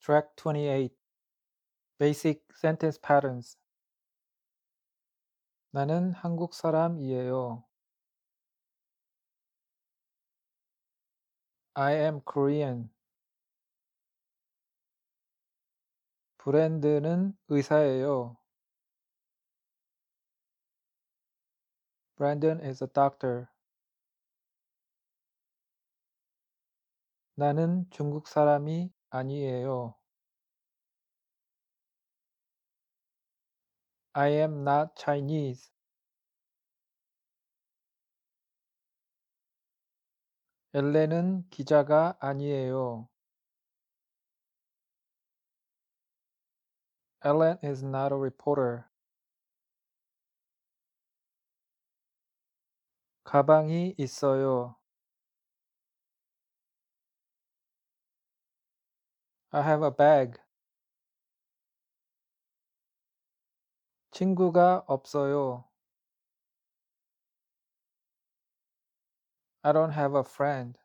Track 28 Basic Sentence Patterns. 나는 한국 사람이에요. I am Korean. 브랜드는 의사예요. Brandon is a doctor. 나는 중국 사람이 아니에요. I am not Chinese. 엘렌은 기자가 아니에요. Ellen is not a reporter. 가방이 있어요. I have a bag. 친구가 없어요. I don't have a friend.